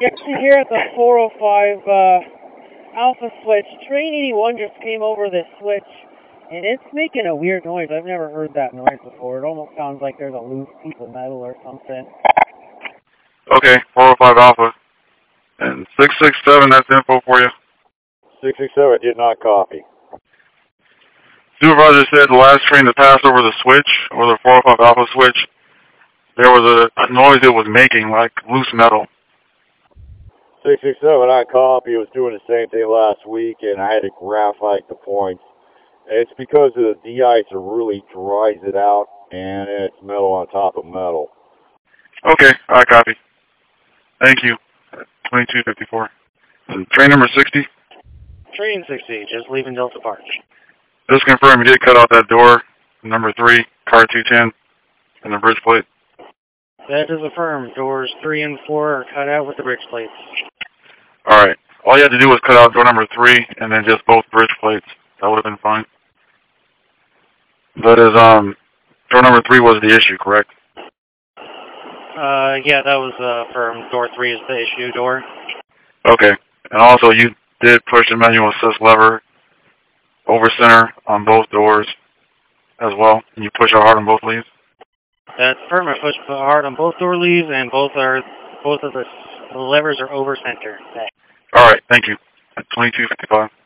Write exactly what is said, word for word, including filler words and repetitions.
Actually, here at the four oh five uh, Alpha switch, train eighty-one just came over this switch, and it's making a weird noise. I've never heard that noise before. It almost sounds like there's a loose piece of metal or something. Okay, four oh five Alpha. And six six seven, that's info for you. six six seven did not copy. Supervisor said the last train that passed over the switch, or the four oh five Alpha switch, there was a, a noise it was making, like loose metal. six six seven on copy. It was doing the same thing last week, and I had to graphite the points. It's because of the de-ice, it really dries it out, and it's metal on top of metal. Okay, I copy. Thank you. twenty-two fifty-four. And train number sixty? Train sixty, just leaving Delta Park. Just confirm you did cut out that door, number three, car two ten, and the bridge plate. That is affirmed. Doors three and four are cut out with the bridge plates. Alright. All you had to do was cut out door number three, and then just both bridge plates. That would have been fine. That is, um, door number three was the issue, correct? Uh, yeah, that was uh, affirmed. Door three is the issue door. Okay. And also, you did push the manual assist lever over center on both doors as well. And you push it hard on both leaves? That's affirmed. I pushed hard on both door leaves, and both are both of the levers are over center. All right. Thank you. twenty-two fifty-five.